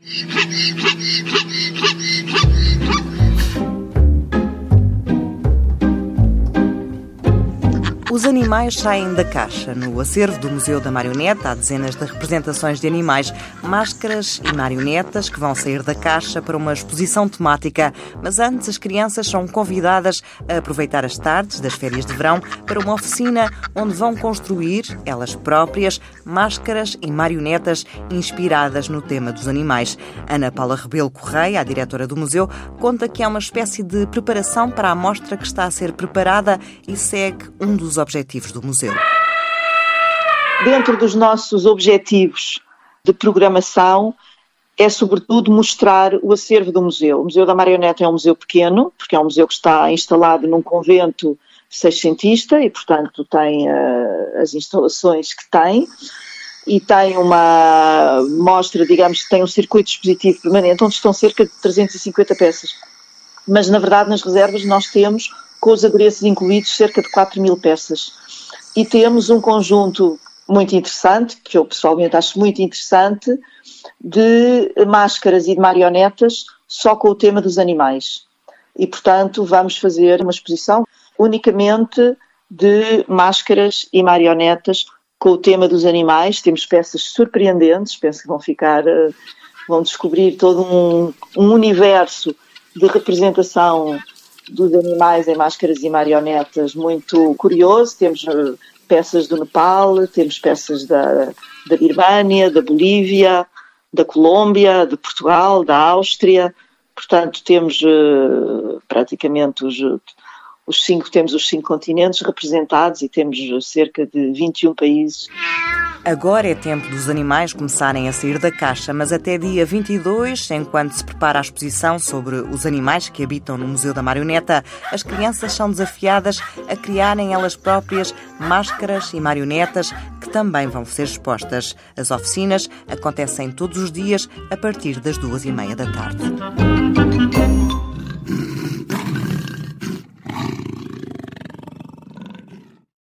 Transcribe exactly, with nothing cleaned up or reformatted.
Os animais saem da caixa. No acervo do Museu da Marioneta há dezenas de representações de animais, máscaras e marionetas que vão sair da caixa para uma exposição temática. Mas antes as crianças são convidadas a aproveitar as tardes das férias de verão para uma oficina onde vão construir, elas próprias, máscaras e marionetas inspiradas no tema dos animais. Ana Paula Rebelo Correia, a diretora do museu, conta que há uma espécie de preparação para a mostra que está a ser preparada e segue um dos objetivos do museu. Dentro dos nossos objetivos de programação é sobretudo mostrar o acervo do museu. O Museu da Marioneta é um museu pequeno, porque é um museu que está instalado num convento seiscentista e, portanto, tem uh, as instalações que tem e tem uma mostra, digamos, que tem um circuito expositivo permanente onde estão cerca de trezentas e cinquenta peças. Mas, na verdade, nas reservas nós temos, com os adereços incluídos, cerca de quatro mil peças. E temos um conjunto muito interessante, que eu pessoalmente acho muito interessante, de máscaras e de marionetas só com o tema dos animais. E, portanto, vamos fazer uma exposição unicamente de máscaras e marionetas com o tema dos animais. Temos peças surpreendentes, penso que vão ficar, vão descobrir todo um, um universo de representação dos animais em máscaras e marionetas muito curioso. Temos uh, peças do Nepal, temos peças da, da Birmânia, da Bolívia, da Colômbia, de Portugal, da Áustria. Portanto, temos uh, praticamente os, os cinco, temos os cinco continentes representados e temos cerca de vinte e um países. Agora é tempo dos animais começarem a sair da caixa, mas até dia vinte e dois, enquanto se prepara a exposição sobre os animais que habitam no Museu da Marioneta, as crianças são desafiadas a criarem elas próprias máscaras e marionetas que também vão ser expostas. As oficinas acontecem todos os dias a partir das duas e meia da tarde.